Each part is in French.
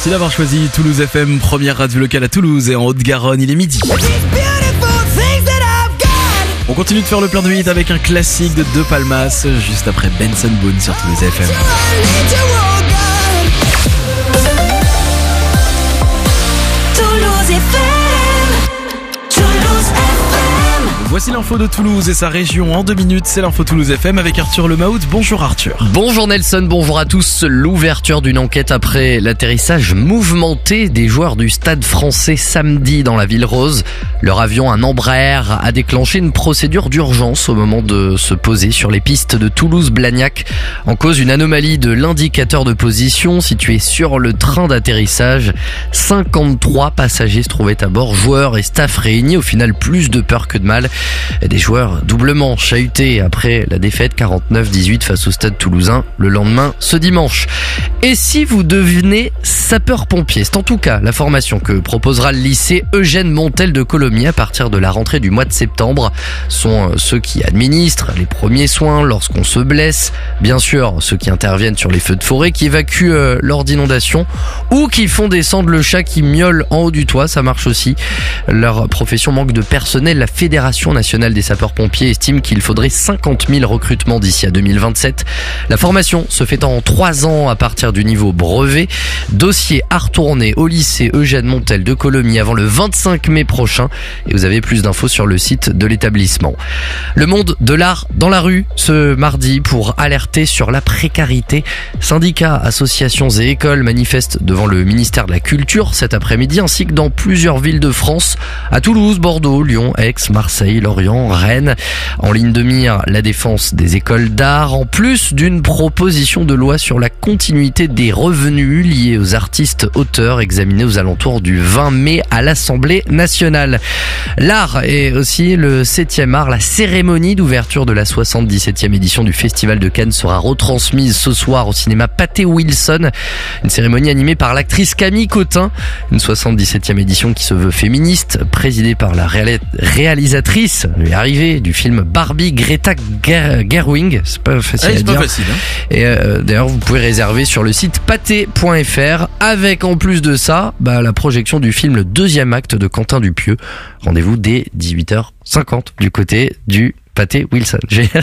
Merci d'avoir choisi Toulouse FM, première radio locale à Toulouse et en Haute-Garonne, il est midi. On continue de faire le plein de hits avec un classique de De Palmas, juste après Benson Boone sur Toulouse FM. Voici l'info de Toulouse et sa région en 2 minutes, c'est l'info Toulouse FM avec Arthur Lemahout. Bonjour Arthur. Bonjour Nelson, bonjour à tous. L'ouverture d'une enquête après l'atterrissage mouvementé des joueurs du Stade Français samedi dans la Ville Rose. Leur avion, un Embraer, a déclenché une procédure d'urgence au moment de se poser sur les pistes de Toulouse-Blagnac. En cause, une anomalie de l'indicateur de position situé sur le train d'atterrissage. 53 passagers se trouvaient à bord, joueurs et staff réunis. Au final, plus de peur que de mal. Des joueurs doublement chahutés après la défaite 49-18 face au Stade Toulousain le lendemain ce dimanche. Et si vous devenez sapeur-pompier, c'est en tout cas la formation que proposera le lycée Eugène Montel de Colomiers à partir de la rentrée du mois de septembre. Sont ceux qui administrent les premiers soins lorsqu'on se blesse, bien sûr ceux qui interviennent sur les feux de forêt, qui évacuent lors d'inondations ou qui font descendre le chat qui miaule en haut du toit, ça marche aussi. Leur profession manque de personnel. La Fédération nationale des sapeurs-pompiers estime qu'il faudrait 50 000 recrutements d'ici à 2027. La formation se fait en 3 ans à partir du niveau brevet. Dossier à retourner au lycée Eugène Montel de Colomiers avant le 25 mai prochain. Et vous avez plus d'infos sur le site de l'établissement. Le monde de l'art dans la rue ce mardi pour alerter sur la précarité. Syndicats, associations et écoles manifestent devant le ministère de la Culture cet après-midi ainsi que dans plusieurs villes de France, à Toulouse, Bordeaux, Lyon, Aix, Marseille, Lorient, Rennes. En ligne de mire, la défense des écoles d'art, en plus d'une proposition de loi sur la continuité des revenus liés aux artistes auteurs examinée aux alentours du 20 mai à l'Assemblée nationale. L'art est aussi le 7e art. La cérémonie d'ouverture de la 77e édition du Festival de Cannes sera retransmise ce soir au cinéma Pathé Wilson. Une cérémonie animée par l'actrice Camille Cotin. Une 77e édition qui se veut féministe, présidée par la réalisatrice arrivée du film Barbie, Greta Gerwig. C'est pas facile à dire. Pas facile, hein. Et d'ailleurs, vous pouvez réserver sur le site pathé.fr avec en plus de ça, la projection du film Le 2e acte de Quentin Dupieux. Rendez-vous dès 18h50 du côté du Pathé Wilson.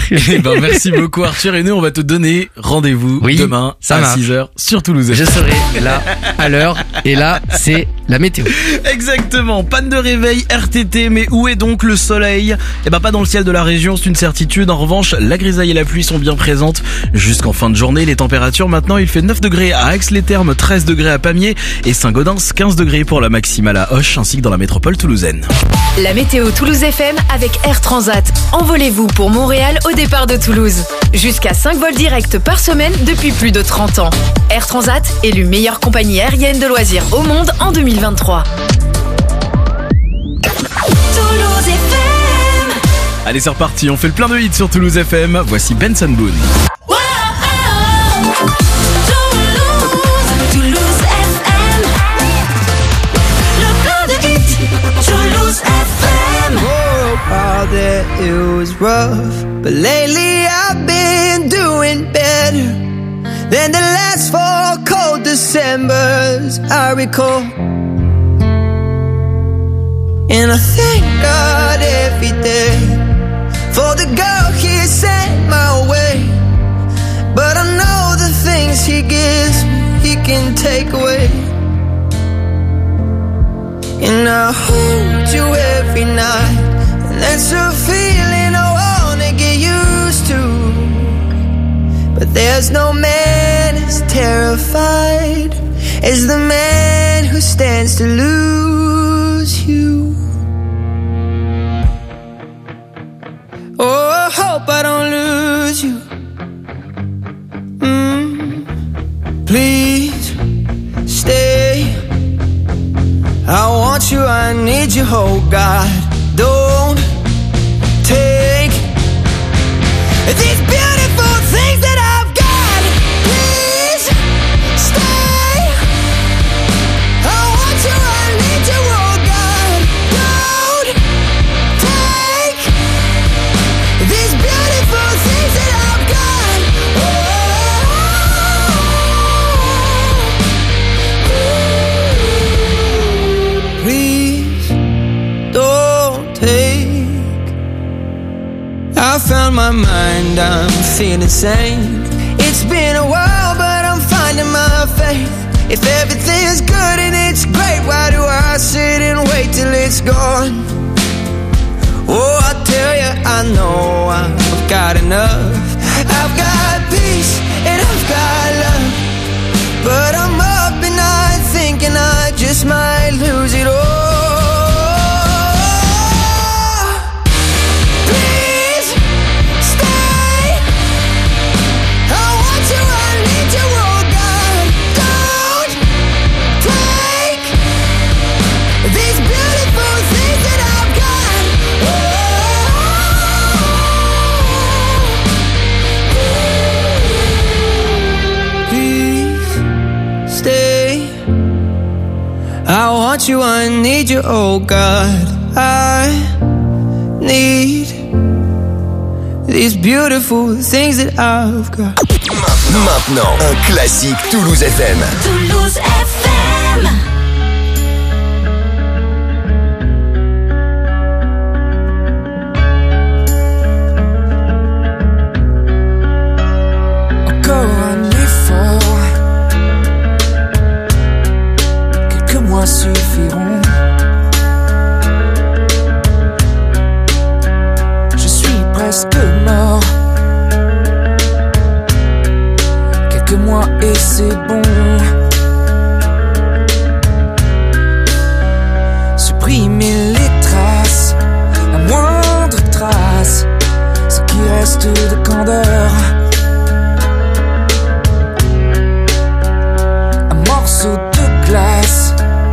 Merci beaucoup Arthur, et nous on va te donner rendez-vous demain à 6h sur Toulouse. Je serai là à l'heure et là c'est la météo. Exactement, panne de réveil RTT, mais où est donc le soleil ? Pas dans le ciel de la région, c'est une certitude. En revanche, la grisaille et la pluie sont bien présentes jusqu'en fin de journée. Les températures maintenant, il fait 9 degrés à Aix-les-Thermes, 13 degrés à Pamiers et Saint-Gaudens, 15 degrés pour la maximale à Auch ainsi que dans la métropole toulousaine. La météo Toulouse FM avec Air Transat. Envolez-vous pour Montréal au départ de Toulouse. Jusqu'à 5 vols directs par semaine depuis plus de 30 ans. Air Transat, élue meilleure compagnie aérienne de loisirs au monde en 2023. Toulouse FM. Allez, c'est reparti, on fait le plein de hits sur Toulouse FM. Voici Benson Boone. Toulouse FM. Le plein de hits. Toulouse FM. All that it was rough, but lately I've been doing better than the last 4 cold Decembers I recall. And I thank God every day for the girl He sent my way. But I know the things He gives me, He can take away. And I hold you every night. That's a feeling I wanna get used to. But there's no man as terrified as the man who stands to lose you. Oh, I hope I don't lose you. Please stay. I want you, I need you, oh God. Don't take these beautiful things that I've got. Please stay. I want you, I need you, oh God. Don't take these beautiful things that I've got. Oh, I found my mind, I'm feeling sane. It's been a while, but I'm finding my faith. If everything's good and it's great, why do I sit and wait till it's gone? Oh, I tell you, I know I've got enough. I've got peace and I've got love, but I'm up at night thinking I just might lose it all. Please stay. I want you, I need you, oh God. Don't take these beautiful things that I've got. Please stay. I want you, I need you, oh God. I need these beautiful things that I've got. Maintenant, un classique Toulouse FM. Toulouse FM. Encore un effort, quelques mois suffiront. Je suis presque mort. Quelques mois et c'est bon. Supprimer les traces, la moindre trace, ce qui reste de candeur. Un morceau de glace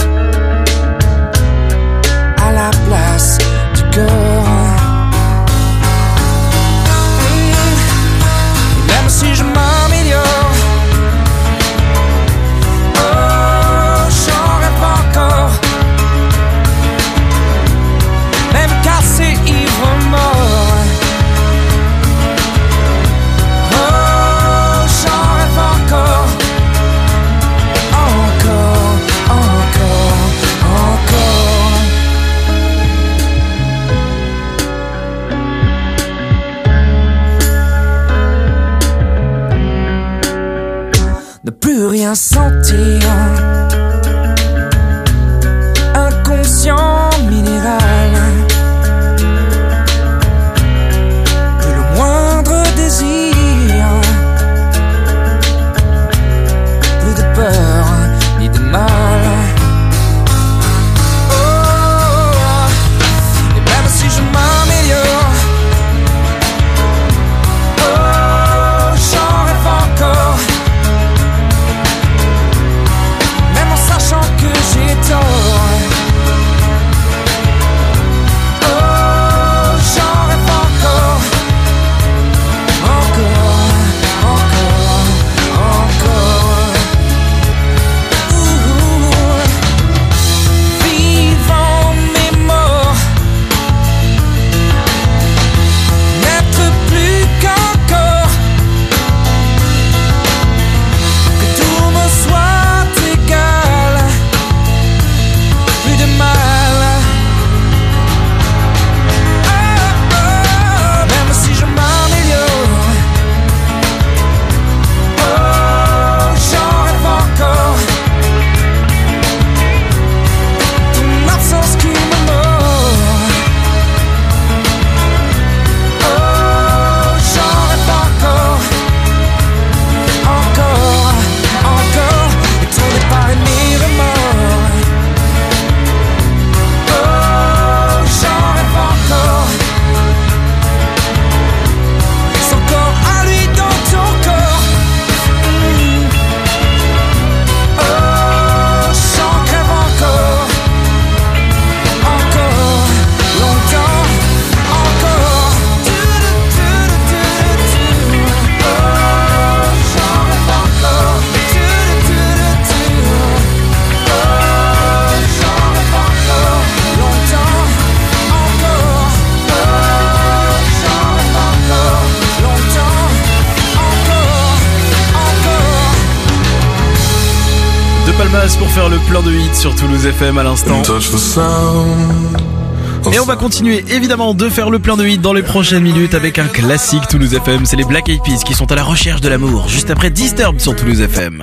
à la place du cœur. Et même si je m'améliore, oh, j'en rêve encore. Même cassé, ivre, mort. Oh, j'en rêve encore. Encore, encore, encore. Ne plus rien sentir. Inconscient minéral. Plus le moindre désir. Plus de peur ni de mal. Oh, et même si je m'améliore, oh, j'en rêve encore. Même en sachant que j'ai tort. Oh, j'en rêve encore. Encore, encore, encore. Ouh. Vivant mais mort. N'être plus qu'un corps. Que tout me soit égal. Plus de mal. Oh, oh, même si je m'améliore. Oh, j'en rêve encore. Ton absence qui me mord. Oh, j'en rêve encore. Encore, encore. Et trop de pas mes remords. Oh, j'en rêve encore. Son corps à lui dans ton corps. Oh, j'en crève encore. Encore, longtemps, encore. Oh, j'en rêve encore. Oh, j'en rêve encore. Longtemps, encore. Oh, j'en rêve encore. Longtemps, encore. De Palmas pour faire le plein de hits sur Toulouse FM à l'instant. And touch the sound Et on va continuer évidemment de faire le plein de hits dans les prochaines minutes avec un classique Toulouse FM. C'est les Black Eyed Peas qui sont à la recherche de l'amour. Juste après Disturbed sur Toulouse FM.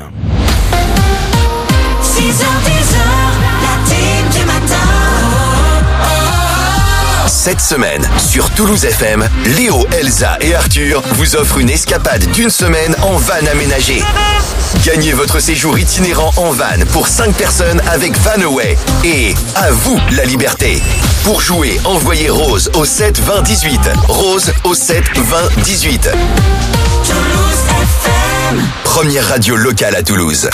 6h, 10h, la team du matin. Cette semaine, sur Toulouse FM, Léo, Elsa et Arthur vous offrent une escapade d'une semaine en van aménagé. Gagnez votre séjour itinérant en van pour 5 personnes avec Vanaway. Et à vous la liberté. Pour jouer, envoyez Rose au 7 20 18. Rose au 7 20 18. Toulouse FM. Première radio locale à Toulouse.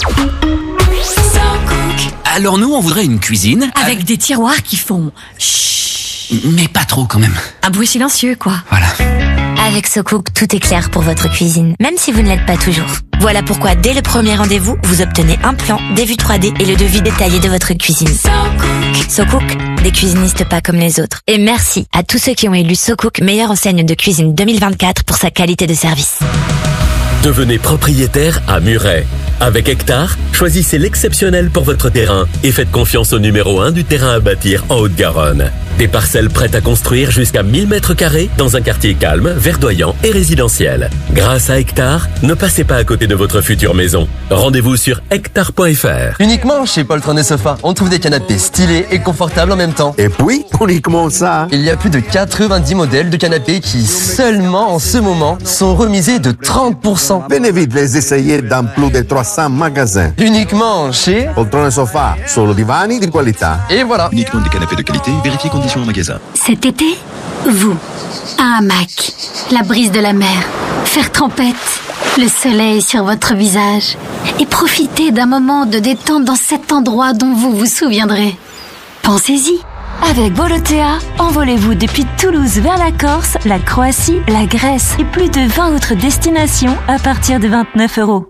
Alors nous, on voudrait une cuisine. Avec des tiroirs qui font chut. Mais pas trop quand même. Un bruit silencieux, quoi. Voilà. Avec SoCook, tout est clair pour votre cuisine, même si vous ne l'êtes pas toujours. Voilà pourquoi, dès le premier rendez-vous, vous obtenez un plan, des vues 3D et le devis détaillé de votre cuisine. SoCook, des cuisinistes pas comme les autres. Et merci à tous ceux qui ont élu SoCook meilleure enseigne de cuisine 2024 pour sa qualité de service. Devenez propriétaire à Muret. Avec Hectare, choisissez l'exceptionnel pour votre terrain et faites confiance au numéro 1 du terrain à bâtir en Haute-Garonne. Des parcelles prêtes à construire jusqu'à 1000 mètres carrés dans un quartier calme, verdoyant et résidentiel. Grâce à Hectare, ne passez pas à côté de votre future maison. Rendez-vous sur hectare.fr. Uniquement chez Poltron et Sofa, on trouve des canapés stylés et confortables en même temps. Et puis, uniquement ça. Il y a plus de 90 modèles de canapés qui, seulement en ce moment, sont remisés de 30%. Venez vite les essayer dans plus de 300 magasins. Uniquement chez Poltron et Sofa, solo divani di qualità. Et voilà. Uniquement des canapés de qualité, vérifiez conditions en magasin. Cet été, vous, un hamac, la brise de la mer, faire tempête, le soleil sur votre visage et profitez d'un moment de détente dans cet endroit dont vous vous souviendrez. Pensez-y. Avec Volotea, envolez-vous depuis Toulouse vers la Corse, la Croatie, la Grèce et plus de 20 autres destinations à partir de 29 €.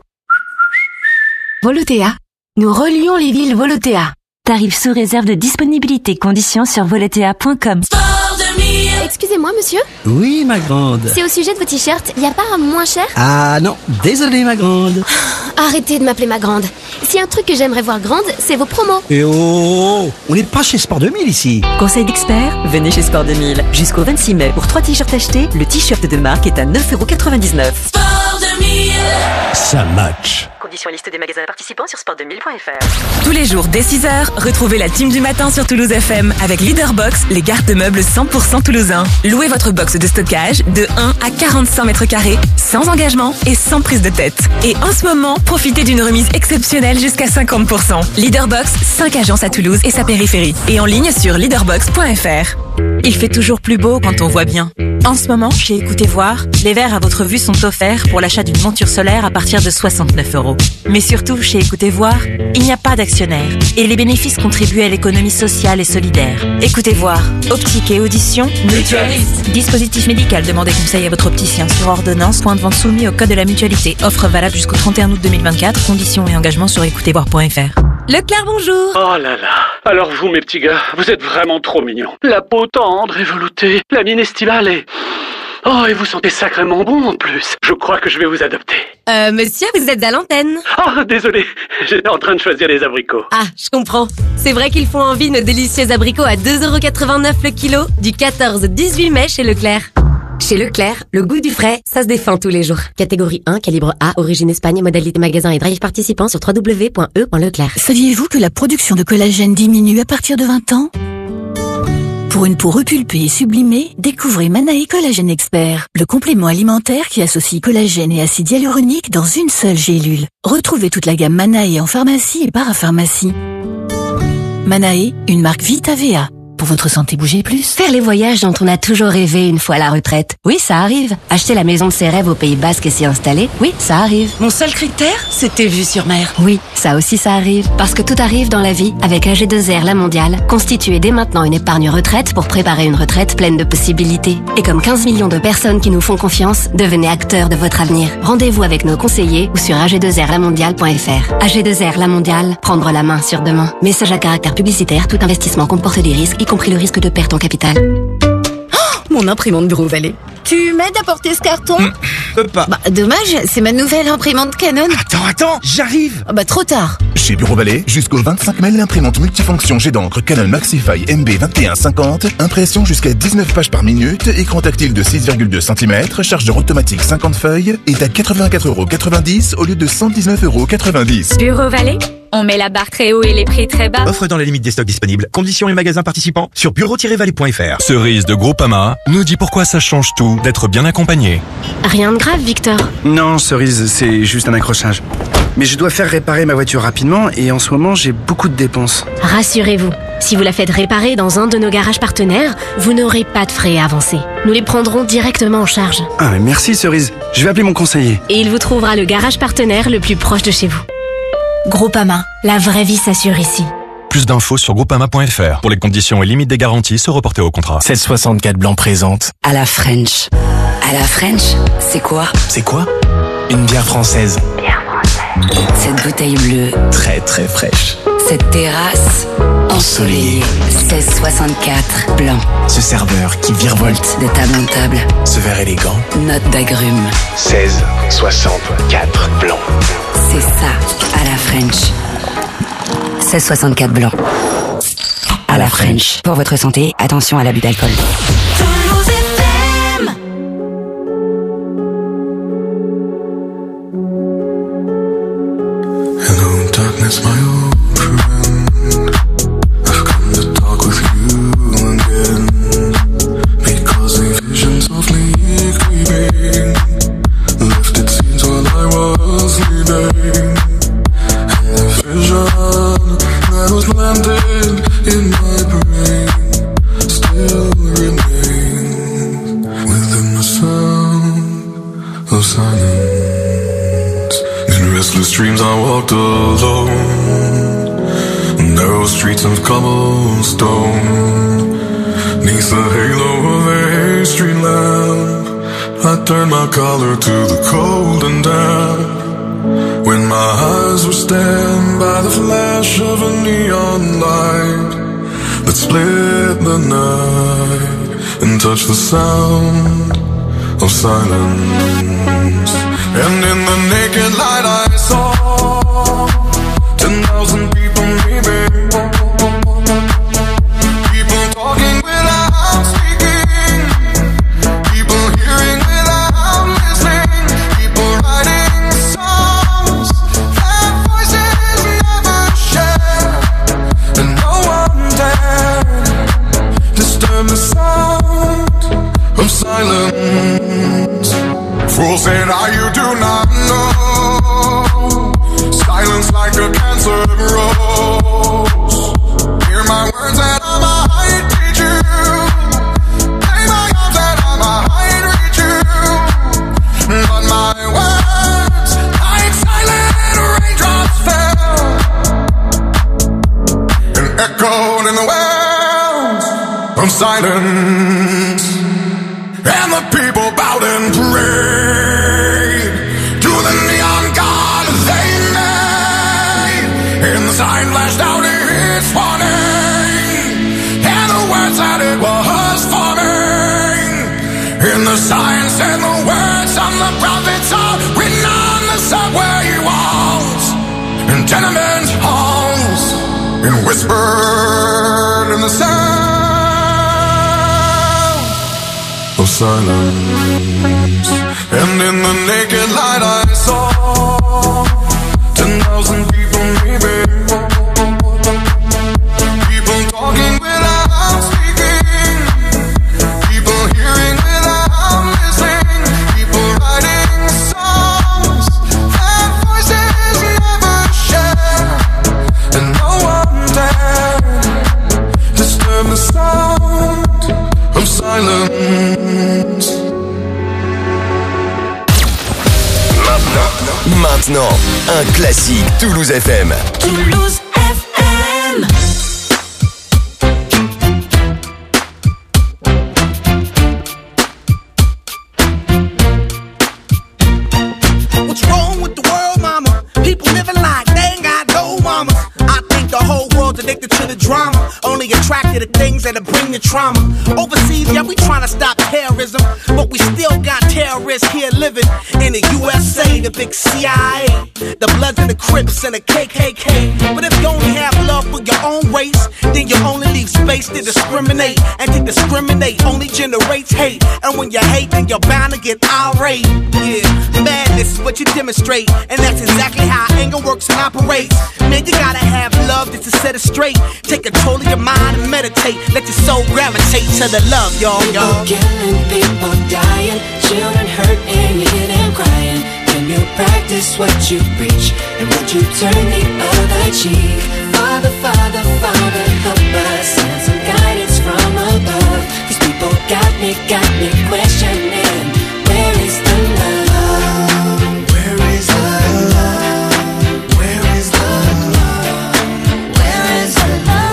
Volotea. Nous relions les villes Volotea. Tarif sous réserve de disponibilité. Conditions sur volotea.com. Excusez-moi, monsieur. Oui, ma grande. C'est au sujet de vos t-shirts. Y a pas un moins cher? Ah non, désolé, ma grande. Arrêtez de m'appeler ma grande. S'il y a un truc que j'aimerais voir grande, c'est vos promos. Et oh, on n'est pas chez Sport 2000 ici. Conseil d'expert, venez chez Sport 2000. Jusqu'au 26 mai, pour 3 t-shirts achetés, le t-shirt de marque est à 9,99 €. Sport 2000. Ça match. Conditions liste des magasins participants sur sport2000.fr. Tous les jours dès 6h, retrouvez la team du matin sur Toulouse FM avec Leaderbox, les gardes de meubles 100% toulousains. Louez votre box de stockage de 1 à 45 mètres carrés, sans engagement et sans prise de tête. Et en ce moment, profitez d'une remise exceptionnelle jusqu'à 50%. Leaderbox, 5 agences à Toulouse et sa périphérie. Et en ligne sur leaderbox.fr. Il fait toujours plus beau quand on voit bien. En ce moment, chez Écoutez Voir, les verres à votre vue sont offerts pour l'achat d'une monture solaire à partir de 69 €. Mais surtout, chez Écoutez Voir, il n'y a pas d'actionnaire et les bénéfices contribuent à l'économie sociale et solidaire. Écoutez Voir, optique et audition, mutualiste. Dispositif médical, demandez conseil à votre opticien sur ordonnance, point de vente soumis au code de la mutualité. Offre valable jusqu'au 31 août 2024, conditions et engagements sur écoutezvoir.fr. Leclerc, bonjour. Oh là là. Alors vous, mes petits gars, vous êtes vraiment trop mignons. La peau tendre et veloutée, la mine estivale et... Oh, et vous sentez sacrément bon en plus. Je crois que je vais vous adopter. Monsieur, vous êtes à l'antenne. Oh, désolé, j'étais en train de choisir les abricots. Ah, je comprends. C'est vrai qu'ils font envie nos délicieux abricots à 2,89 € le kilo, du 14 au 18 mai chez Leclerc. Chez Leclerc, le goût du frais, ça se défend tous les jours. Catégorie 1, calibre A, origine Espagne, modalité magasin et drive participant sur www.e.leclerc. Saviez-vous que la production de collagène diminue à partir de 20 ans ? Pour une peau repulpée et sublimée, découvrez Manae Collagène Expert, le complément alimentaire qui associe collagène et acide hyaluronique dans une seule gélule. Retrouvez toute la gamme Manae en pharmacie et parapharmacie. Manae, une marque Vitavea. Pour votre santé, bougez plus. Faire les voyages dont on a toujours rêvé une fois à la retraite. Oui, ça arrive. Acheter la maison de ses rêves au Pays Basque et s'y installer. Oui, ça arrive. Mon seul critère, c'était vue sur mer. Oui, ça aussi ça arrive. Parce que tout arrive dans la vie avec AG2R La Mondiale. Constituez dès maintenant une épargne retraite pour préparer une retraite pleine de possibilités. Et comme 15 millions de personnes qui nous font confiance, devenez acteurs de votre avenir. Rendez-vous avec nos conseillers ou sur ag2rlamondiale.fr. AG2R La Mondiale, prendre la main sur demain. Message à caractère publicitaire, tout investissement comporte des risques, y compris le risque de perte en capital. Mon imprimante Bureau Vallée. Tu m'aides à porter ce carton? Peux pas. Bah, dommage, c'est ma nouvelle imprimante Canon. Attends, j'arrive. Bah, trop tard. Chez Bureau Vallée, jusqu'au 25 mai, l'imprimante multifonction jet d'encre Canon Maxify MB2150, impression jusqu'à 19 pages par minute, écran tactile de 6,2 cm, chargeur automatique 50 feuilles, est à 84,90 € au lieu de 119,90 €. Bureau Vallée, on met la barre très haut et les prix très bas. Offre dans la limite des stocks disponibles. Conditions et magasins participants sur bureau-vallée.fr. Cerise de Groupama nous dit pourquoi ça change tout d'être bien accompagné. Rien de grave, Victor. Non, Cerise, c'est juste un accrochage. Mais je dois faire réparer ma voiture rapidement et en ce moment, j'ai beaucoup de dépenses. Rassurez-vous, si vous la faites réparer dans un de nos garages partenaires, vous n'aurez pas de frais à avancer. Nous les prendrons directement en charge. Ah, mais merci, Cerise. Je vais appeler mon conseiller. Et il vous trouvera le garage partenaire le plus proche de chez vous. Groupama, la vraie vie s'assure ici. Plus d'infos sur groupama.fr. Pour les conditions et limites des garanties, se reporter au contrat. 764 Blanc présente À la French. À la French, c'est quoi? C'est quoi? Une bière française. Cette bouteille bleue. Très très fraîche. Cette terrasse ensoleillée. 1664 Blanc. Ce serveur qui virevolte de table en table. Ce verre élégant. Note d'agrumes. 1664 Blanc. C'est ça, à la French. 1664 Blanc. À la French. Pour votre santé, attention à l'abus d'alcool. Hello darkness, my old friend. I've come to talk with you again, because a vision softly creeping left its scenes while I was sleeping, and the vision that was planted in my brain still remains within the sound of silence. In restless dreams I walked alone, narrow streets of cobblestone, neath the halo of a street lamp, I turned my collar to the cold and damp, when my eyes were stabbed by the flash of a neon light that split the night and touched the sound of silence. And in the naked light I saw 10,000 people maybe, people talking without speaking, people hearing without listening, people writing songs that voices never share, and no one dared disturb the sound of silence. Fools say that you do not know, silence like a cancer grows. Hear my words that I might teach you, play my arms that I might reach you, but my words like silent raindrops fell and echoed in the wells of silence, and the people bowed and prayed to the neon god they made, and the sign flashed out its warning, and the words that it was forming, and the sign said the words on the prophets are written on the subway walls and tenement halls, and whispered in the sound of silence. And in the naked light I saw 10,000 people maybe, people talking without speaking, people hearing without listening, people writing songs that voices never share, and no one dared disturb the sound of silence. Maintenant, un classique Toulouse FM. Toulouse FM. What's wrong with the world, mama? People living like they ain't got no mamas. I think the whole world's addicted to the drama, only attracted to things that'll bring the trauma. Overseas, yeah, we tryna stop terrorism, but we still got terrorists here living in the USA, the big CIA, the Bloods and the Crips and the KKK. But if you only have love for your own race, then you only leave space to discriminate. And to discriminate only generates hate. And when you hate, then you're bound to get irate. Yeah, madness is what you demonstrate, and that's exactly how anger works and operates. Man, you gotta have love just to set it straight. Take control of your mind and meditate. Let your soul gravitate to the love, y'all. People killing, people dying, children hurt and you hear them crying. Can you practice what you preach? And would you turn the other cheek? Father, Father, Father, help us. Send some guidance from above. These people got me questioning. Where is the love? Where is the love? Where is the love? Where is the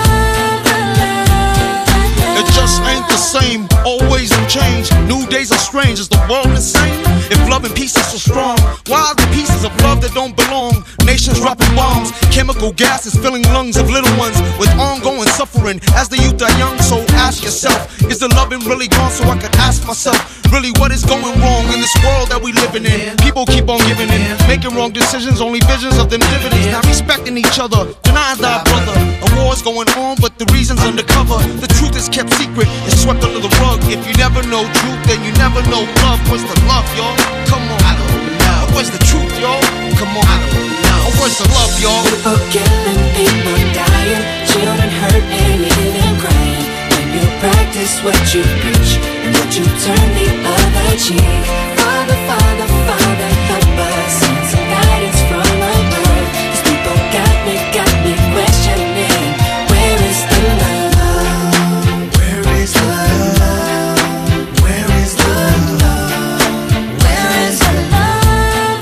love? It just ain't the same, always in change. New days are strange, is the world insane? If love and peace is so strong, why are the pieces of love that don't belong? Nations dropping bombs, chemical gases filling lungs of little ones with ongoing suffering as the youth are young. So ask yourself, is the loving really gone? So I could ask myself, really what is going wrong in this world that we living in? People keep on giving in, making wrong decisions, only visions of them dividends. Not respecting each other, denying thy brother. A war's going on, but the reason's undercover. The truth is kept secret, it's swept under the rug. If you never know truth, then you never know love. Where's the love, y'all? Come on, I don't know. Where's the truth, y'all? Come on, I don't know. Where's the love, y'all? People killing, people dying, children hurt and you hear them crying. When you practice what you preach, and would you turn the other cheek? Father, Father, Father, help us. Send some guidance from above. These people got me questioning. Where is the love? Where is the love? Where is the love? Where is the love?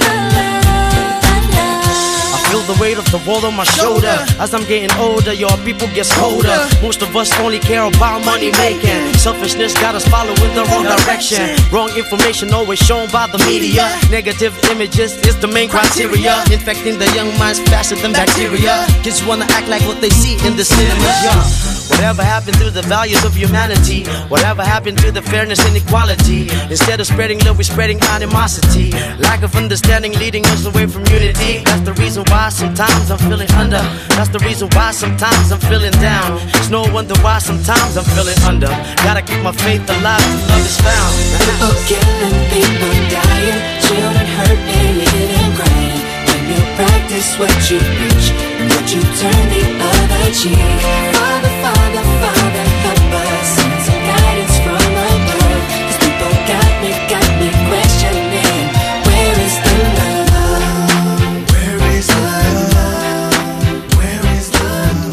I feel the weight of the world on my shoulder. As I'm getting older, your people get colder. Most of us only care about money making. Selfishness got us following the wrong direction. Wrong information always shown by the media. Negative images is the main criteria. Infecting the young minds faster than bacteria. Kids wanna act like what they see in the cinema. Whatever happened to the values of humanity? Whatever happened to the fairness and equality? Instead of spreading love, we're spreading animosity. Lack of understanding leading us away from unity. That's the reason why sometimes I'm feeling under. That's the reason why sometimes I'm feeling down. It's no wonder why sometimes I'm feeling under. Gotta keep my faith alive till love is found. People killing, people dying, children hurt and you hear them crying. When you practice what you preach, and would you turn the other cheek? Father, Father, Father, help us. Send some guidance from above. These people got me questioning. Where is the love? Where is the love? Where is the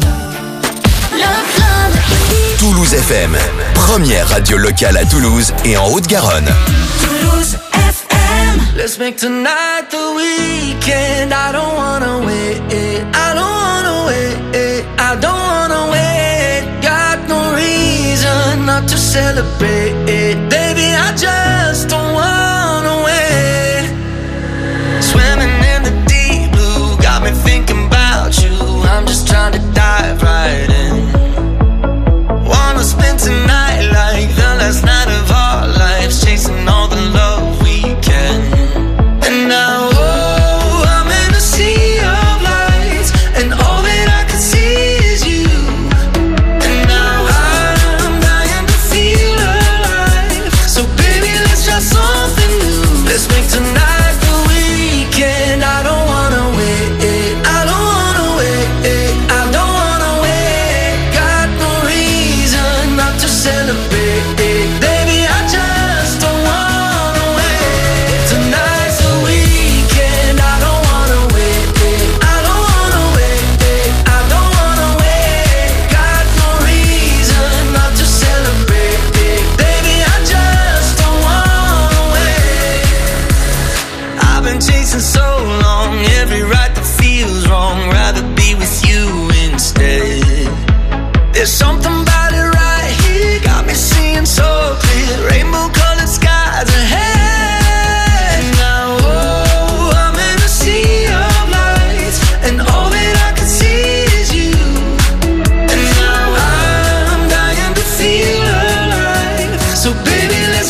love? Toulouse FM, première radio locale à Toulouse et en Haute-Garonne. Toulouse FM. Let's make tonight the weekend. I don't wanna wait. I don't wanna wait. I don't wanna wait. Got no reason not to celebrate. Baby, I just don't wanna wait. Swimming in the deep blue got me thinking about you. I'm just trying to dive right in. Wanna spend tonight like the last night of our lives, chasing all the love we can. And now, oh, I'm in a sea of lights, and all that I can see is you. And now I'm dying to feel alive. So baby, let's try something new. Let's make tonight the weekend. I don't wanna wait. I don't wanna wait. I don't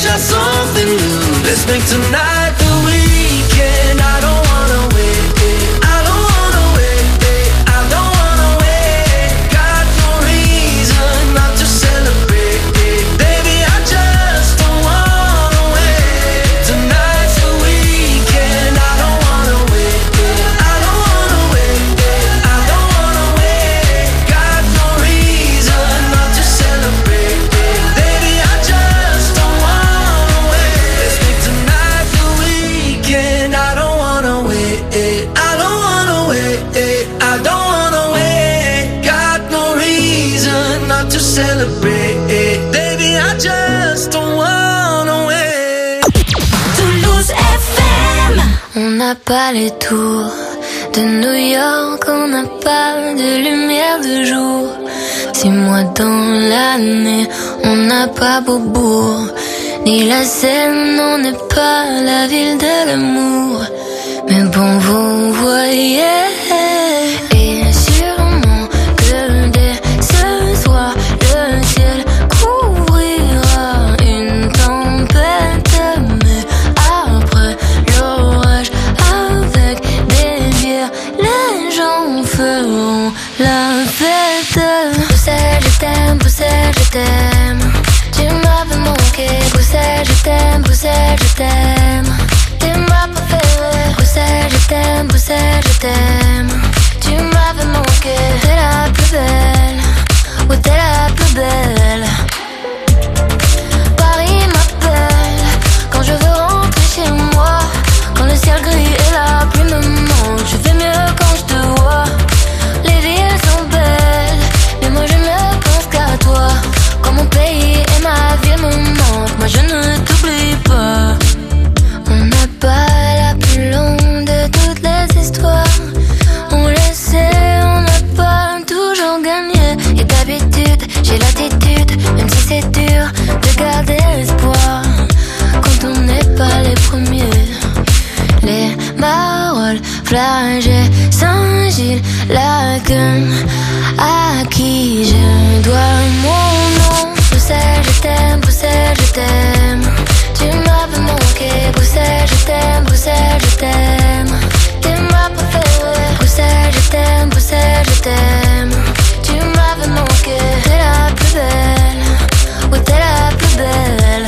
try something new. Let's make tonight the weekend. I don't wanna wait. I don't wanna wait. I don't wanna wait. Got no reason not to celebrate. Baby, I just don't wanna wait. Tonight's the weekend. I don't wanna wait. I don't wanna wait. I don't wanna wait. Got no reason not to celebrate. Baby, I just don't wanna wait. Let's make tonight the weekend. I don't wanna wait. I don't wanna wait. I don't wanna wait. Got no reason not to celebrate. Baby, I just don't wanna wait. Toulouse FM. On n'a pas les tours de New York, on n'a pas de lumière de jour. 6 mois dans l'année, on n'a pas Beaubourg, ni la Seine, on n'est pas la ville de l'amour. Mais bon, vous voyez, et sûrement que dès ce soir, le ciel couvrira une tempête. Mais après l'orage, avec des bières, les gens feront la fête. Bruxelles, je t'aime, Bruxelles, je t'aime. Tu m'avais manqué, Bruxelles, je t'aime, Bruxelles, je t'aime. T'es ma préférée, Bruxelles, je t'aime, Bruxelles, je t'aime. Tu m'avais manqué, t'es la plus belle, ouais t'es la plus belle. Paris m'appelle, quand je veux rentrer chez moi. Quand le ciel gris et la pluie me manquent, je fais mieux quand je te vois. Les villes sont belles, mais moi je ne pense qu'à toi. Quand mon pays et ma ville me manquent, moi je ne t'oublie pas. On n'a pas la plus longue de toutes les histoires. On le sait, on n'a pas toujours gagné. Et d'habitude, j'ai l'attitude, même si c'est dur, de garder l'espoir. Quand on n'est pas les premiers. Les Marolles, Flagey, Saint-Gilles, Laken, à qui je dois mon nom. Bruxelles, je t'aime, Bruxelles, je t'aime. Tu m'avais manqué, Bruxelles, je t'aime, Bruxelles, je t'aime. T'es ma préférée, Bruxelles, je t'aime, Bruxelles, je t'aime. Tu m'avais manqué, t'es la plus belle, ouais t'es la plus belle.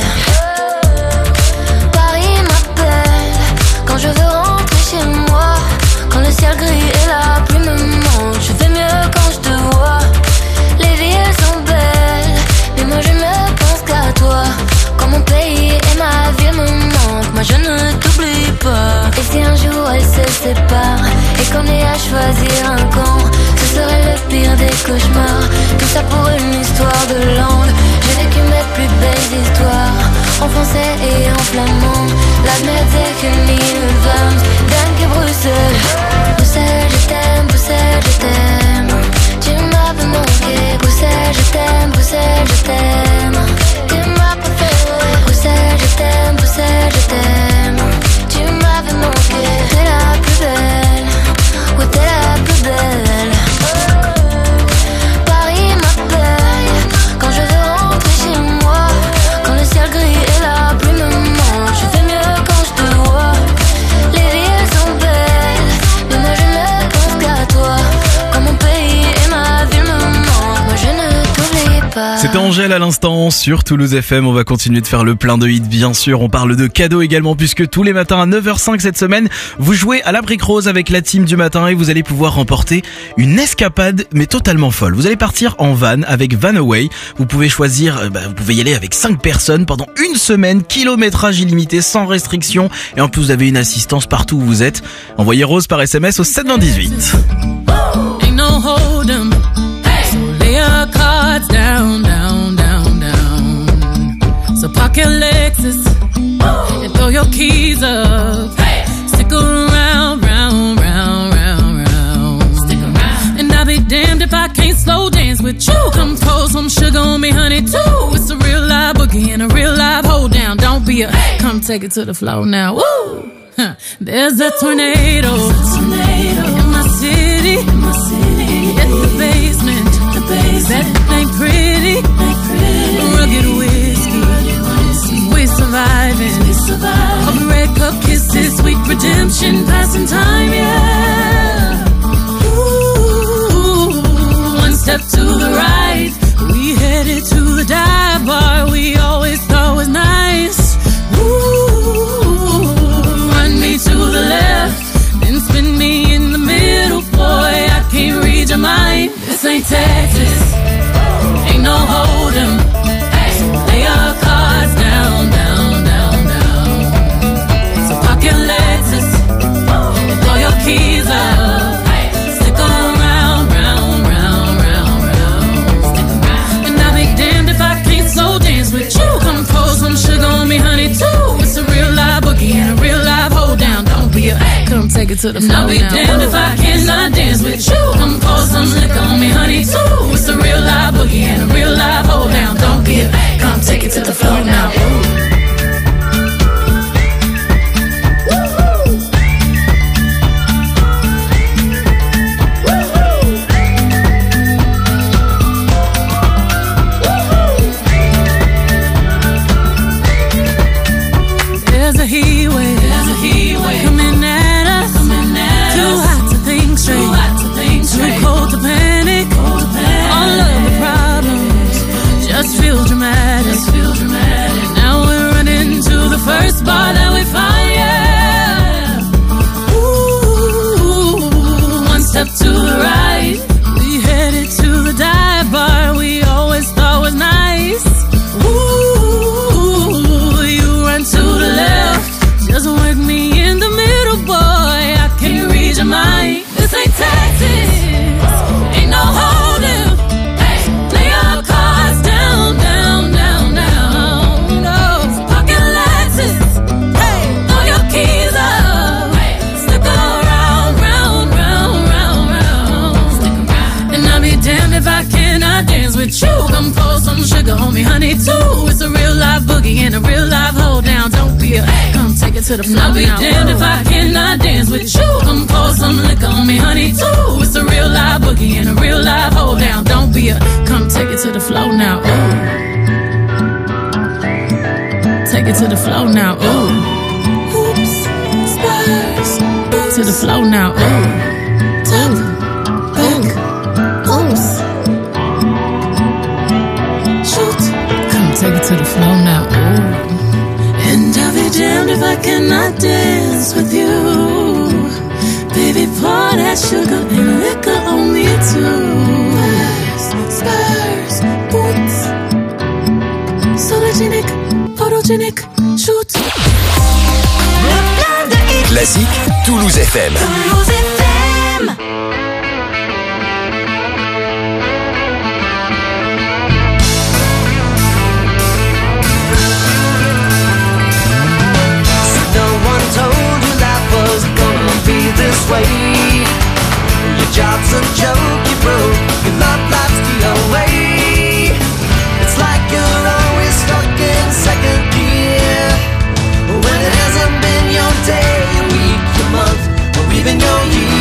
Paris m'appelle, quand je veux rentrer chez moi. Quand le ciel gris et la pluie me manquent, je fais mieux quand je te vois. Les villes sont belles, mais moi je ne pense qu'à toi. Quand mon pays et ma ville me manquent, moi je ne t'oublie pas. Et si un jour elles se séparent et qu'on ait à choisir un camp, ce serait le pire des cauchemars. Tout ça pour une histoire de langue. J'ai vécu mes plus belles histoires en français et en flamand. La mer c'est qu'une île verte, Dan que Bruxelles. Bruxelles, je t'aime, Bruxelles, je t'aime. Tu m'avais manqué, Bruxelles, je t'aime, Bruxelles, je t'aime. T'es ma préférée, Bruxelles, je t'aime, Bruxelles, je t'aime. Tu m'avais manqué, t'es la plus belle, ouais t'es la plus belle. Paris m'appelle, quand je veux rentrer chez moi. Quand le ciel gris et la pluie me manquent, je fais mieux quand je te vois. Les villes sont belles, mais moi je ne pense qu'à toi. Quand mon pays et ma ville me manquent, moi je ne t'oublie pas. C'était Angèle à l'instant sur Toulouse FM. On va continuer de faire le plein de hits, bien sûr. On parle de cadeaux également, puisque tous les matins à 9h05 cette semaine, vous jouez à la brique rose avec la team du matin et vous allez pouvoir remporter une escapade, mais totalement folle. Vous allez partir en van avec Vanaway. Vous pouvez choisir, vous pouvez y aller avec 5 personnes pendant une semaine, kilométrage illimité, sans restriction. Et en plus, vous avez une assistance partout où vous êtes. Envoyez rose par SMS au 72018. Ain't no hold 'em. So lay your cards down, down, down, down. So park your Lexus and throw your keys up. Stick around, round, round, round, round. Stick around. And I'll be damned if I can't slow dance with you. Come pour some sugar on me, honey, too. It's a real live boogie and a real live hold down. Don't be a come take it to the floor now. Woo! There's a tornado in my city. At the basement. That ain't pretty. Rugged whiskey. We survive. survive. All the red cup kisses, sweet redemption, passing time, yeah. Ooh, one step to the right, we headed to the dive bar we always thought was nice. Ooh, run me to the left, then spin me in the middle, boy, I can't read your mind. This ain't Texas, ain't no hold'em. So lay your cards down, down, down, down. So park your Lexus and throw your keys up. Stick around, round, round, round, round. Stick around. And I'll be damned if I can't slow dance with you. Come pour some sugar on me, honey, too. It's a real live boogie and a real live hold down. Don't be a come take it to the floor. I'll be damned if I cannot dance with you. Come pour some liquor on me, honey, too. It's a real live boogie and a real live hold down. Don't be a come take it to the floor now. There's a heat wave coming at us. Too hot to think straight, too cold to panic. All of the problems just feel dramatic. Now we're running to the first bar that we find, yeah. Ooh, one step to the right, we headed to the dive bar we always thought was nice. Ooh, you run to the left, just work me in the middle, boy, I can't read your mind. This ain't Texas, ain't no hold'em. Lay your cards down, down, down, down. No, pocket Lexus, throw your keys up. Stick around, round, round, round, round. Stick around. And I'll be damned if I cannot dance with you. Come pour some sugar on me, honey, too. It's a real live boogie and a real live hold down. Don't be a come take it to the floor. I'll be damned if I cannot dance with you. Come pour some liquor on me, honey, too. It's a real live boogie and a real live hold down. Don't be a come take it to the floor now. Ooh. Take it to the floor now. Ooh. Oops, spurs. To the floor now. Ooh. Top, back, oops. Shoot. Come take it to the floor now. Ooh. And I'll be damned if I cannot dance with you. Baby, pour that sugar and liquor on me too. Spurs, boots, sologenic, photogenic, shoot. Classique, Toulouse FM. Toulouse FM. No one told you life was gonna be this way. Your job's a joke, you broke. Your love life's the away. It's like you're always stuck in second gear when it hasn't been your day, your week, your month, or even your year.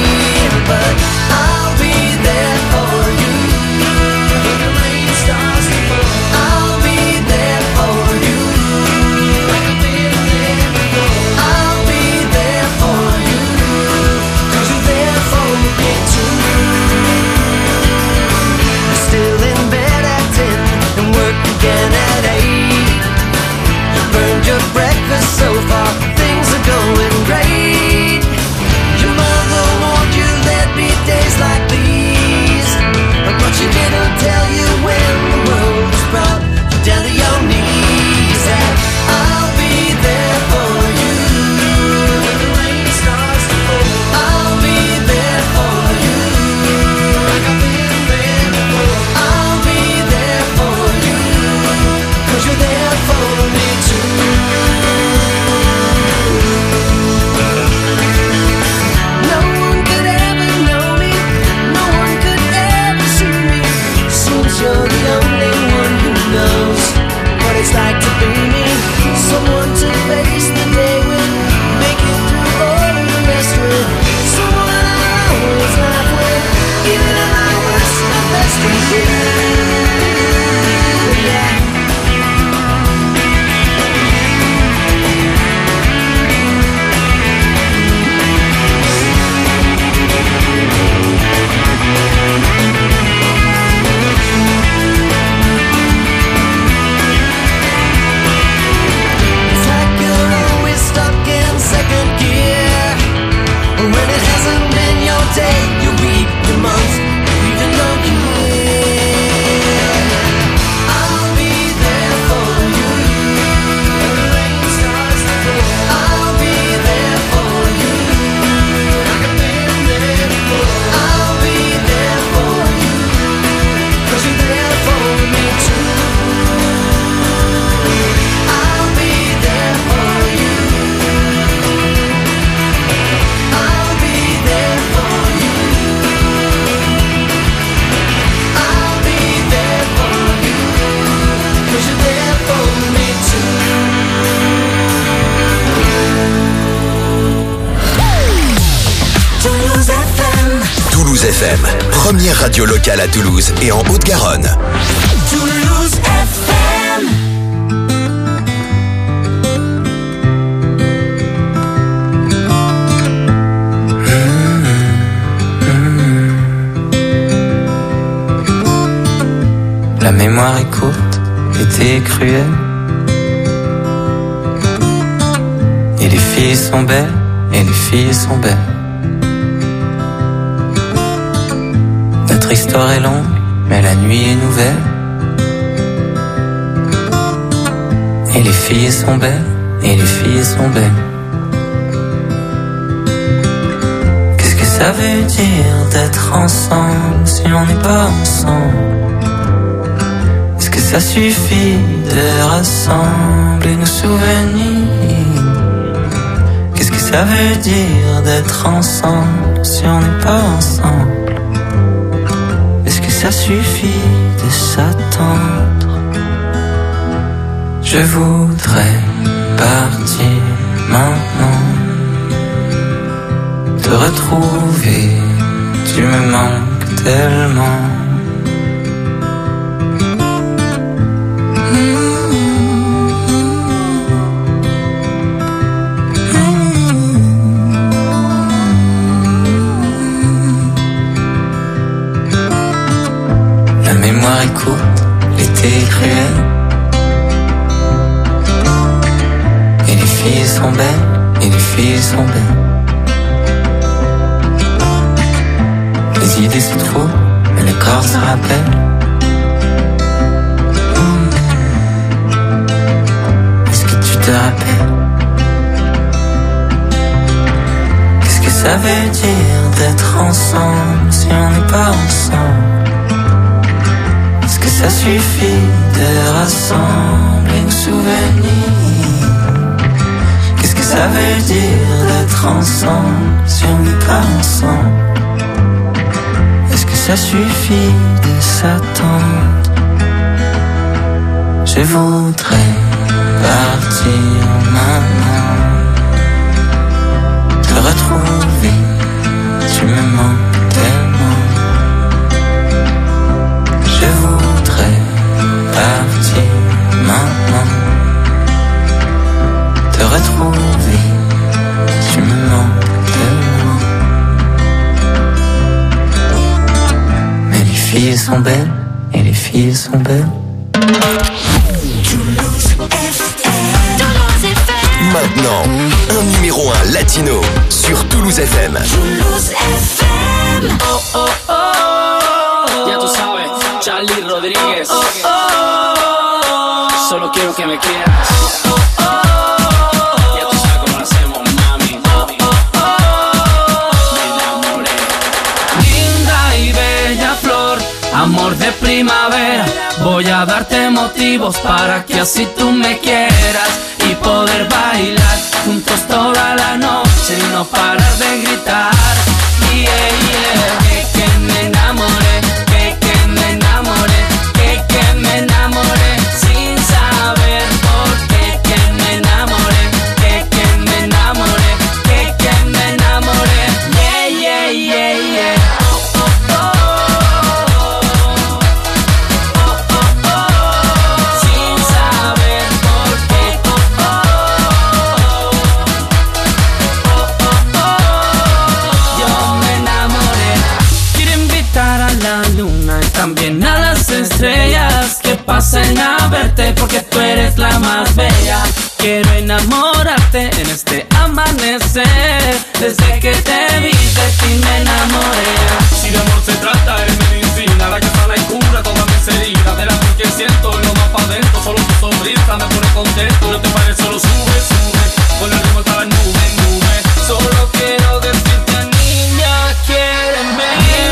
FM, première radio locale à Toulouse et en Haute-Garonne. Toulouse FM. La mémoire est courte, l'été est cruel. Et les filles sont belles, et les filles sont belles. Notre histoire est longue, mais la nuit est nouvelle. Et les filles sont belles, et les filles sont belles. Qu'est-ce que ça veut dire d'être ensemble si on n'est pas ensemble? Est-ce que ça suffit de rassembler nos souvenirs? Qu'est-ce que ça veut dire d'être ensemble si on n'est pas ensemble? Est-ce que ça suffit de s'attendre? Je voudrais partir maintenant, te retrouver, tu me manques tellement. La mémoire est courte, l'été est cruel. Et les filles sont belles, et les filles sont belles. Les idées se trouvent, mais le corps se rappelle. Est-ce que tu te rappelles? Qu'est-ce que ça veut dire d'être ensemble si on n'est pas ensemble? Est-ce que ça suffit de rassembler nos souvenirs? Qu'est-ce que ça veut dire d'être ensemble si on n'est pas ensemble? Est-ce que ça suffit de s'attendre? Je voudrais partir maintenant, te retrouver, tu me manques tellement. Je voudrais partir maintenant, te retrouver, tu me manques tellement. Mais les filles sont belles, et les filles sont belles. Maintenant, un numéro 1 latino sur Toulouse FM. Toulouse FM. Oh, oh, oh. Ya tú sabes, Charlie Rodríguez. Oh, oh. Solo quiero que me quieras. Oh, oh. Ya tú sabes cómo lo hacemos, mami. Oh, oh, oh. Me enamoré. Linda y bella flor, amor de primavera. Voy a darte motivos para que así tú me quieras y poder bailar juntos toda la noche y no parar de gritar. Yeah, yeah. Que me enamoré, que me enamoré, que me enamoré sin saber por qué. Que me enamoré, que me enamoré, que me enamoré. Yeah, yeah, yeah, yeah. También a las estrellas que pasen a verte porque tú eres la más bella. Quiero enamorarte en este amanecer. Desde que te vi de ti me enamoré. Si de amor se trata es medicina, la que sana y cura todas mis heridas. Del amor que siento lo más pa' dentro, solo tu sonrisa me pone contento. No te pares, solo sube, sube, con el ritmo estaba en nube, nube. Solo quiero decirte niña, quiéreme.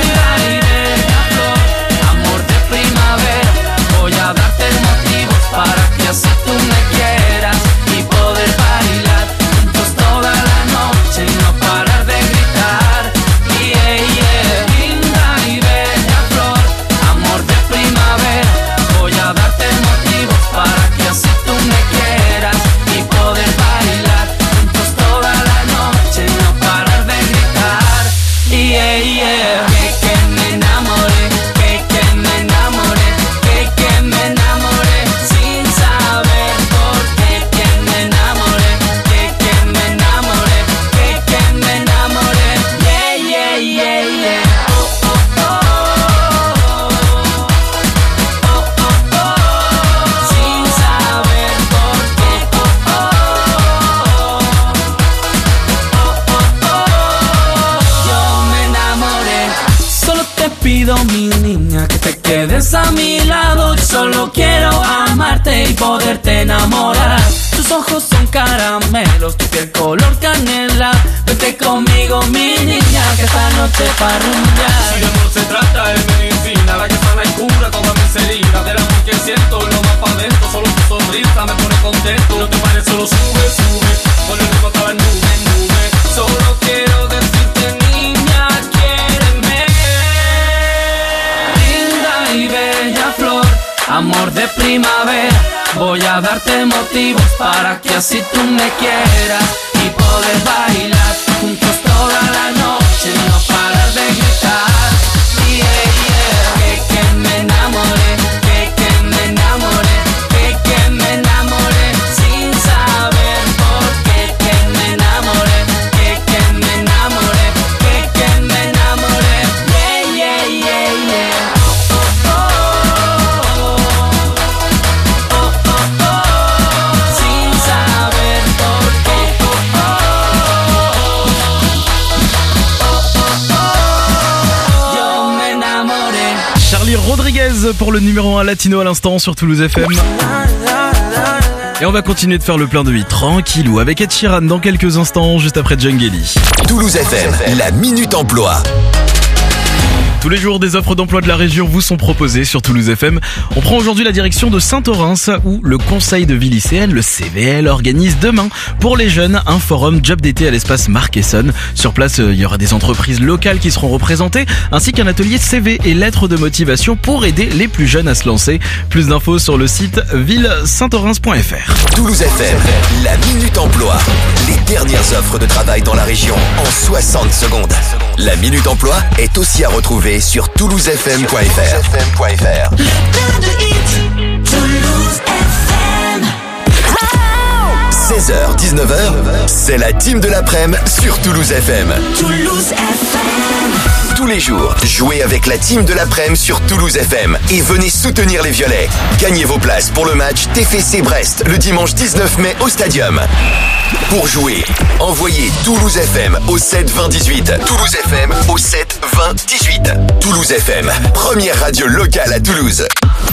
Voy a darte motivos para que así tú me quieras y poder bailar juntos toda la noche y no parar de gritar. Yeah, yeah. Linda y bella flor, amor de primavera. Voy a darte motivos para que así tú me quieras y poder mi lado, yo solo quiero amarte y poderte enamorar. Tus ojos son caramelos, tu piel color canela. Vete conmigo, mi niña, que esta noche pa' rumbear. Si de amor se trata, es medicina, la que sana y cura todas mis heridas. Del amor que siento, lo más pa' dentro, solo tu sonrisa me pone contento. No te pares, solo sube, sube, con el ritmo estaba en nube, nube. Solo quiero decirte, niña, quiéreme. Linda y bella flor, amor de primavera. Voy a darte motivos para que así tú me quieras y poder bailar juntos toda la noche, no parar de gritar. Yeah, yeah, que me enamoré, que me enamoré, que me enamoré sin saber por qué. Que me enamoré, que me enamoré, que me enamoré. Yeah, yeah, yeah, yeah. Sin saber por qué. Yo me enamoré. Charlie Rodriguez pour le numéro 1 latino à l'instant sur Toulouse FM. Et on va continuer de faire le plein de 8 tranquillou avec Ed Sheeran dans quelques instants, juste après Djungeli. Toulouse FM, la Minute Emploi. Tous les jours, des offres d'emploi de la région vous sont proposées sur Toulouse FM. On prend aujourd'hui la direction de Saint-Orens où le conseil de vie lycéenne, le CVL, organise demain pour les jeunes un forum job d'été à l'espace Marc-Essonne. Sur place, il y aura des entreprises locales qui seront représentées ainsi qu'un atelier CV et lettres de motivation pour aider les plus jeunes à se lancer. Plus d'infos sur le site ville-saint-orens.fr. Toulouse FM, la Minute Emploi. Les dernières offres de travail dans la région en 60 secondes. La Minute Emploi est aussi à retrouver sur toulousefm.fr. 16h, 19h, c'est la team de l'après-midi sur Toulouse FM. Toulouse FM. Tous les jours, jouez avec la team de l'après-midi sur Toulouse FM et venez soutenir les Violets. Gagnez vos places pour le match TFC Brest le dimanche 19 mai au Stadium. Pour jouer, envoyez Toulouse FM au 7 20 18. Toulouse FM au 7 20 18. Toulouse FM, première radio locale à Toulouse.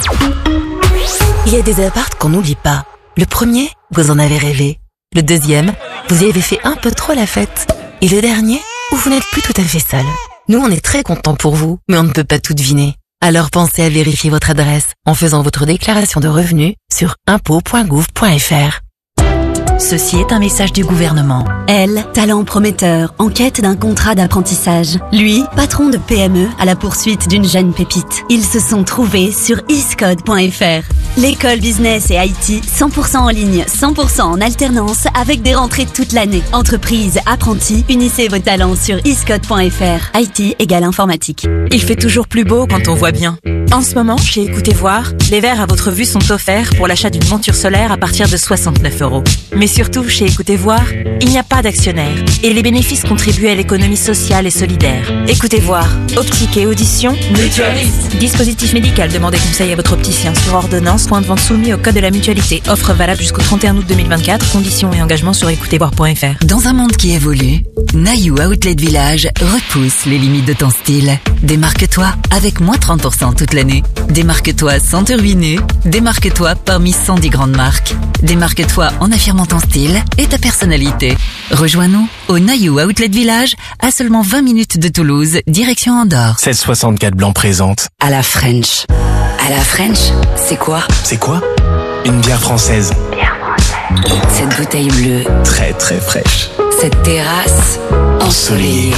Il y a des apparts qu'on n'oublie pas. Le premier, vous en avez rêvé. Le deuxième, vous y avez fait un peu trop la fête. Et le dernier, où vous n'êtes plus tout à fait seul. Nous, on est très contents pour vous, mais on ne peut pas tout deviner. Alors pensez à vérifier votre adresse en faisant votre déclaration de revenus sur impôts.gouv.fr. Ceci est un message du gouvernement. Elle, talent prometteur, en quête d'un contrat d'apprentissage. Lui, patron de PME à la poursuite d'une jeune pépite. Ils se sont trouvés sur iscode.fr. L'école business et IT 100% en ligne, 100% en alternance avec des rentrées toute l'année. Entreprise, apprentis, unissez vos talents sur iscode.fr. IT égale informatique. Il fait toujours plus beau quand on voit bien. En ce moment, chez Écoutez Voir, les verres à votre vue sont offerts pour l'achat d'une monture solaire à partir de 69 €. Mais surtout, chez Écoutez Voir, il n'y a pas d'actionnaire et les bénéfices contribuent à l'économie sociale et solidaire. Écoutez Voir, optique et audition, mutualiste. Dispositif médical, demandez conseil à votre opticien sur ordonnance, point de vente soumis au code de la mutualité. Offre valable jusqu'au 31 août 2024, conditions et engagements sur écoutezvoir.fr. Dans un monde qui évolue, Nayou Outlet Village repousse les limites de ton style. Démarque-toi avec moins 30% toute l'année. Démarque-toi sans te ruiner. Démarque-toi parmi 110 grandes marques. Démarque-toi en affirmant ton style et ta personnalité. Rejoins-nous au Nayou Outlet Village à seulement 20 minutes de Toulouse, direction Andorre. 1664 Blanc présente. À la French. À la French, c'est quoi? C'est quoi? Une bière française. Cette bouteille bleue. Très très fraîche. Cette terrasse ensoleillée.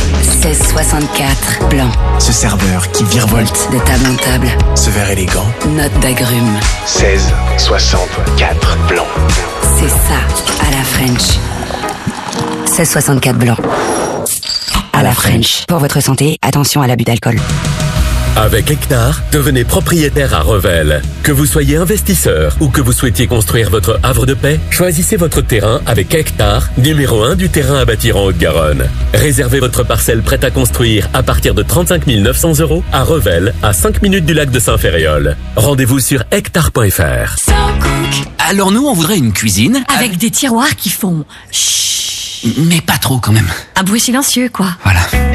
1664 Blanc. Ce serveur qui virevolte. De table en table. Ce verre élégant. Note d'agrumes. 1664 Blanc. C'est ça, à la French. 1664 Blanc. À la French. Pour votre santé, attention à l'abus d'alcool. Avec Hectare, devenez propriétaire à Revel. Que vous soyez investisseur ou que vous souhaitiez construire votre havre de paix, choisissez votre terrain avec Hectare, numéro 1 du terrain à bâtir en Haute-Garonne. Réservez votre parcelle prête à construire à partir de 35 900 € à Revel, à 5 minutes du lac de Saint-Ferréol. Rendez-vous sur hectare.fr. Alors nous, on voudrait une cuisine Avec des tiroirs qui font chut. Mais pas trop quand même. Un bruit silencieux, quoi. Voilà.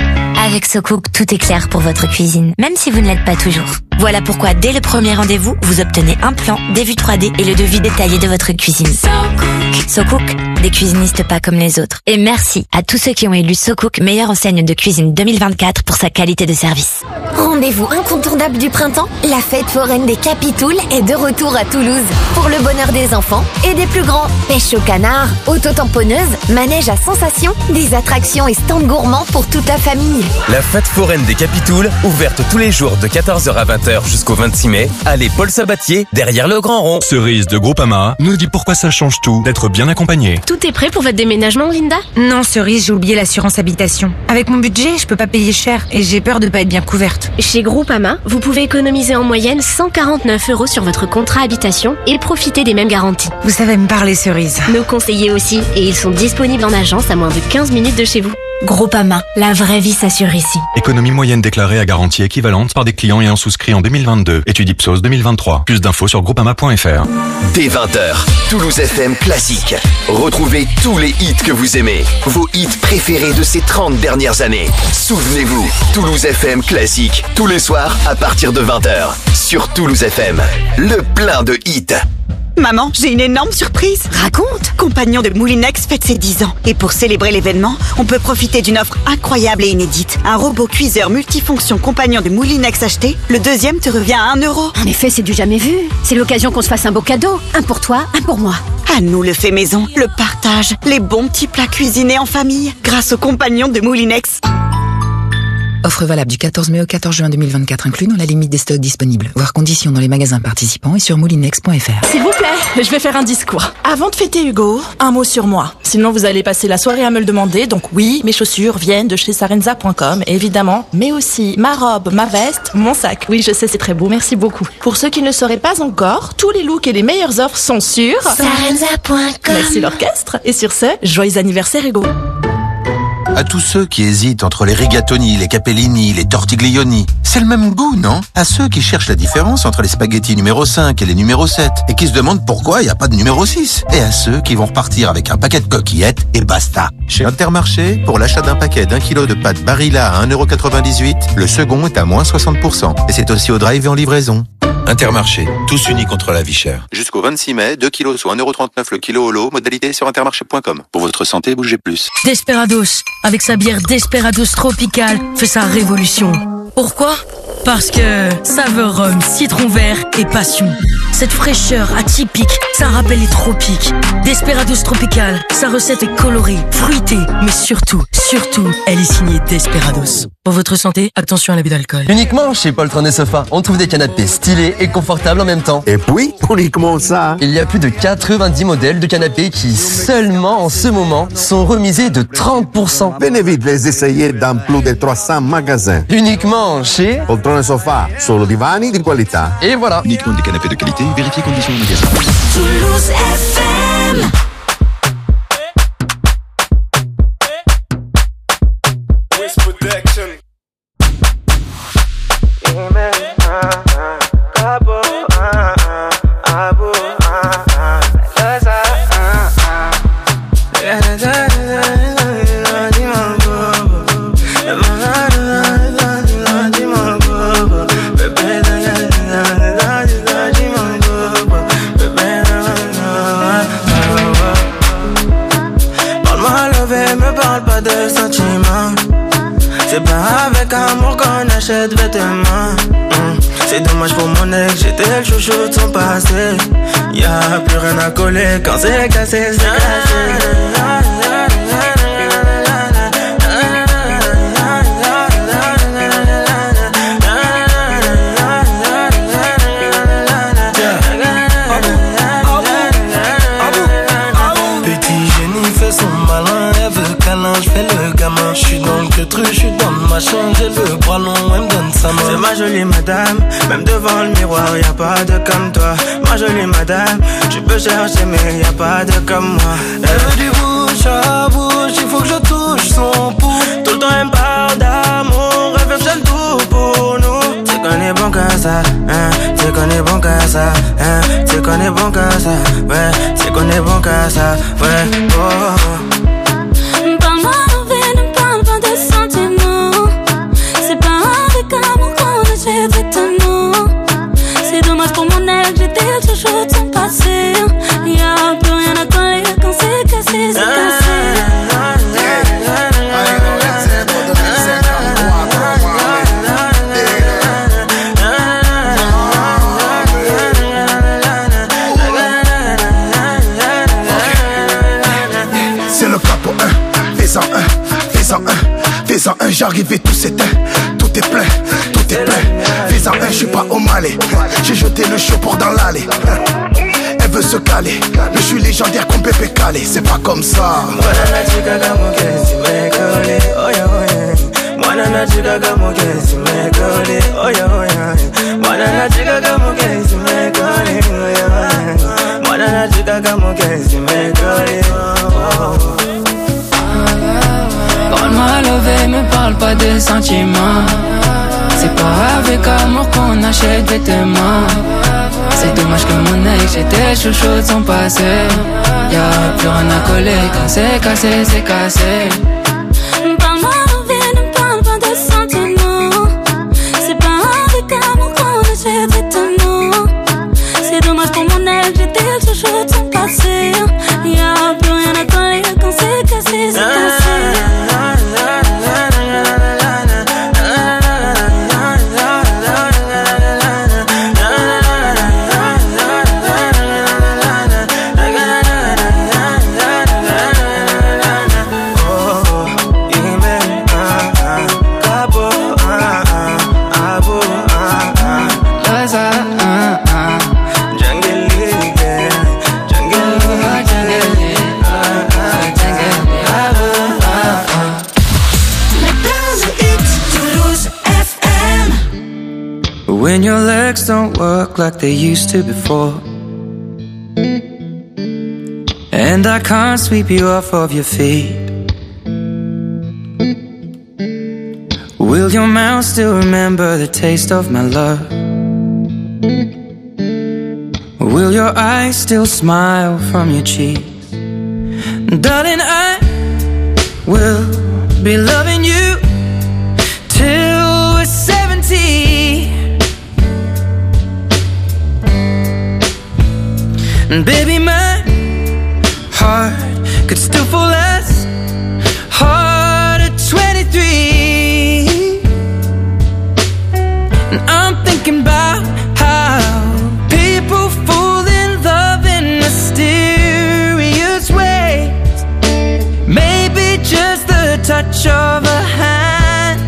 Avec SoCook, tout est clair pour votre cuisine, même si vous ne l'êtes pas toujours. Voilà pourquoi, dès le premier rendez-vous, vous obtenez un plan, des vues 3D et le devis détaillé de votre cuisine. SoCook, des cuisinistes pas comme les autres. Et merci à tous ceux qui ont élu SoCook meilleure enseigne de cuisine 2024 pour sa qualité de service. Rendez-vous incontournable du printemps, la fête foraine des Capitouls est de retour à Toulouse. Pour le bonheur des enfants et des plus grands, pêche au canard, auto-tamponneuse, manège à sensations, des attractions et stands gourmands pour toute la famille. La fête foraine des Capitouls, ouverte tous les jours de 14h à 20h jusqu'au 26 mai, allée Paul Sabatier, derrière le Grand Rond. Cerise de Groupama nous dit pourquoi ça change tout d'être bien accompagné. Tout est prêt pour votre déménagement, Linda? Non, Cerise, j'ai oublié l'assurance habitation. Avec mon budget, je peux pas payer cher et j'ai peur de pas être bien couverte. Chez Groupama, vous pouvez économiser en moyenne 149 € sur votre contrat habitation et profiter des mêmes garanties. Vous savez me parler, Cerise. Nos conseillers aussi, et ils sont disponibles en agence à moins de 15 minutes de chez vous. Groupama, la vraie vie s'assure ici. Économie moyenne déclarée à garantie équivalente par des clients ayant souscrit en 2022. Étude Ipsos 2023. Plus d'infos sur groupama.fr. Dès 20h, Toulouse FM Classique. Retrouvez tous les hits que vous aimez. Vos hits préférés de ces 30 dernières années. Souvenez-vous, Toulouse FM Classique. Tous les soirs à partir de 20h. Sur Toulouse FM. Le plein de hits. Maman, j'ai une énorme surprise. Raconte. Compagnon de Moulinex fête ses 10 ans. Et pour célébrer l'événement, on peut profiter d'une offre incroyable et inédite. Un robot cuiseur multifonction Compagnon de Moulinex acheté, le deuxième te revient à 1 €. En effet, c'est du jamais vu. C'est l'occasion qu'on se fasse un beau cadeau. Un pour toi, un pour moi. À nous le fait maison, le partage, les bons petits plats cuisinés en famille, grâce au Compagnon de Moulinex. Offre valable du 14 mai au 14 juin 2024, inclus dans la limite des stocks disponibles. Voir conditions dans les magasins participants et sur moulinex.fr. S'il vous plaît, je vais faire un discours. Avant de fêter Hugo, un mot sur moi. Sinon, vous allez passer la soirée à me le demander. Donc oui, mes chaussures viennent de chez sarenza.com, évidemment. Mais aussi ma robe, ma veste, mon sac. Oui, je sais, c'est très beau. Merci beaucoup. Pour ceux qui ne le sauraient pas encore, tous les looks et les meilleures offres sont sur sarenza.com. Merci l'orchestre. Et sur ce, joyeux anniversaire Hugo. À tous ceux qui hésitent entre les rigatoni, les capellini, les tortiglioni, c'est le même goût, non? À ceux qui cherchent la différence entre les spaghettis numéro 5 et les numéro 7 et qui se demandent pourquoi il n'y a pas de numéro 6. Et à ceux qui vont repartir avec un paquet de coquillettes et basta. Chez Intermarché, pour l'achat d'un paquet d'1 kg de pâtes Barilla à 1,98 €, le second est à moins 60%. Et c'est aussi au drive et en livraison. Intermarché, tous unis contre la vie chère. Jusqu'au 26 mai, 2 kilos soit 1,39 € le kilo au lot, modalité sur intermarché.com. Pour votre santé, bougez plus. Desperados, avec sa bière Desperados Tropical, fait sa révolution. Pourquoi? Parce que saveur rhum, citron vert et passion. Cette fraîcheur atypique, ça rappelle les tropiques. Desperados Tropical, sa recette est colorée, fruitée, mais surtout, elle est signée Desperados. Pour votre santé, attention à l'abus d'alcool. Uniquement chez Poltron et Sofa, on trouve des canapés stylés et confortables en même temps. Et puis, uniquement ça. Il y a plus de 90 modèles de canapés qui, seulement en ce moment, sont remisés de 30%. Venez vite les essayer dans plus de 300 magasins. Uniquement chez Poltron et Sofa, solo divani di qualità. Et voilà. Uniquement des canapés de qualité, vérifiez conditions au magasin. Toulouse FM. C'est pas avec amour qu'on achète vêtements. C'est dommage pour mon ex, j'étais le chouchou de son passé. Y'a plus rien à coller quand c'est cassé, c'est cassé. J'suis dans le queutru, j'suis dans le machin, j'ai le bras long, elle me donne sa main. C'est ma jolie madame, même devant le miroir, y'a pas de comme toi. Ma jolie madame, tu peux chercher mais y'a pas de comme moi. Elle veut du bouche à bouche, il faut que je touche son pouls. Tout le temps elle me parle d'amour, elle veut que j'ai le tout pour nous. C'est qu'on est bon qu'à ça, hein, c'est qu'on est bon qu'à ça, hein, c'est qu'on est bon qu'à ça, ouais, c'est qu'on est bon qu'à ça, ouais, oh. Fais-en un, j'arrive et tout s'éteint. Tout est plein, tout est plein. Fais-en un, j'suis pas au Malais. J'ai jeté le chaud pour dans l'allée. Elle veut se caler, mais je suis légendaire comme Pépé Calé. C'est pas comme ça. Parle-moi levé, me parle pas de sentiments. C'est pas avec amour qu'on achète des témoins. C'est dommage que mon ex, j'étais chouchou de son passé. Y'a plus rien à coller, quand c'est cassé, c'est cassé. Parle-moi levé, ne parle pas de sentiments. C'est pas avec amour qu'on achète des témoins. C'est dommage pour mon ex, j'étais chouchou de son passé. Y'a plus rien à coller, quand c'est cassé, c'est cassé. When your legs don't work like they used to before, and I can't sweep you off of your feet, will your mouth still remember the taste of my love? Will your eyes still smile from your cheeks? Darling, I will be loving you till we're 70. And baby, my heart could still fall as hard at 23. And I'm thinking about how people fall in love in mysterious ways. Maybe just the touch of a hand.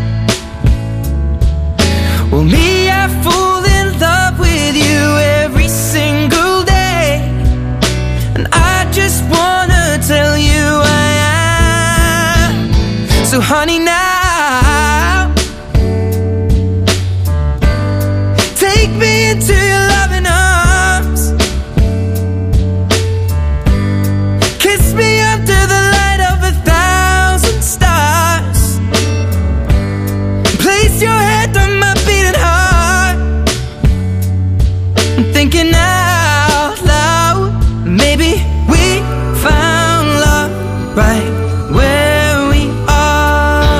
Well, me, I fall in love with you every single day. And I just wanna tell you I am. So honey, now take me into your loving arms. Kiss me under the light of 1,000 stars. Place your head on my beating heart. I'm thinking out loud. Maybe we found love right where we are.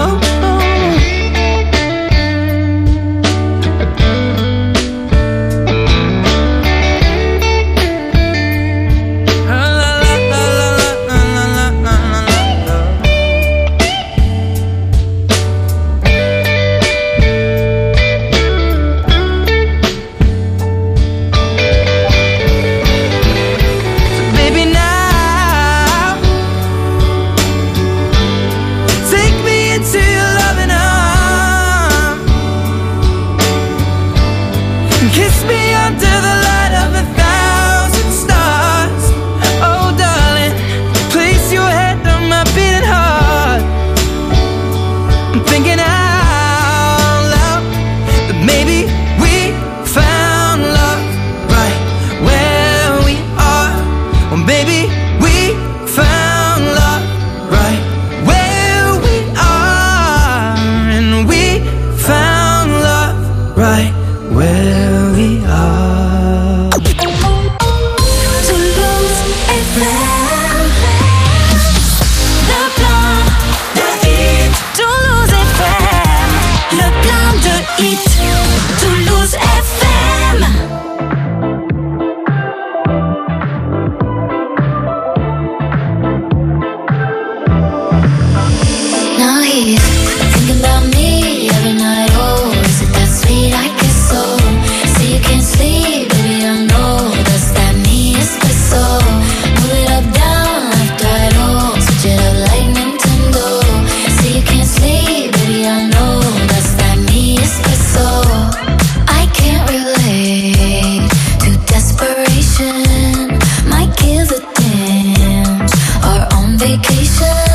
attention.